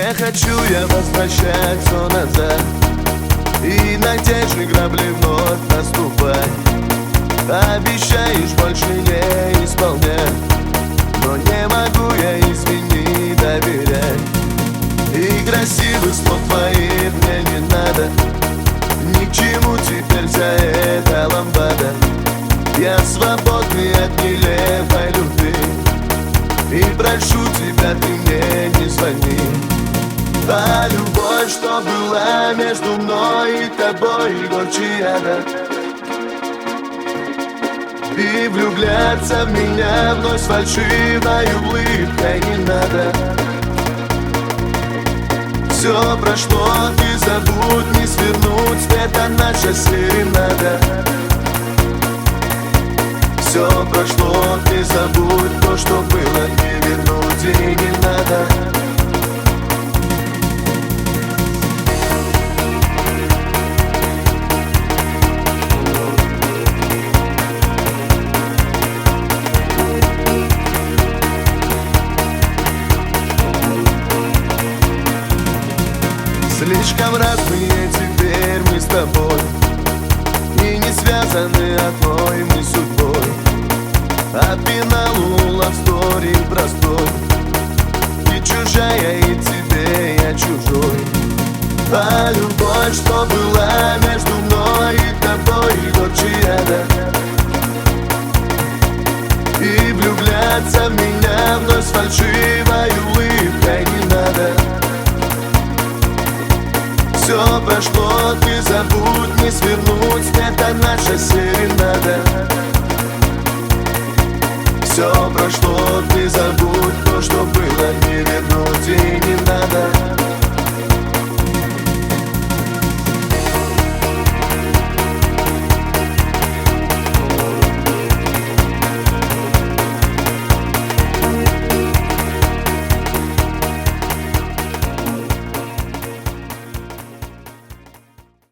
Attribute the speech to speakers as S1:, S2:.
S1: Не хочу я возвращать все назад и на те же грабли вновь наступать. Обещаешь больше не исполнять, но не могу я, извини, доверять. И красивых слов твоих мне не надо, ни к чему теперь вся эта ламбада. Я свободный от нелепой любви, и прошу тебя, ты мне не звони. А любовь, что была между мной и тобой, горче яда. И влюбляться в меня вновь с фальшивой улыбкой не надо. Все прошло, ты забудь, не свернуть с это наша серенада. Все прошло, ты забудь, то, что было, не вернуть и не надо. Слишком разные теперь мы с тобой, и не связаны одной мы судьбой. От финалу love story простой, ты чужая, и тебе я чужой. А любовь, что была между мной и тобой, горче яда. И влюбляться в меня вновь с фальшивой улыбкой не надо. Все прошло, ты забудь, не свернуть, это наша серенада.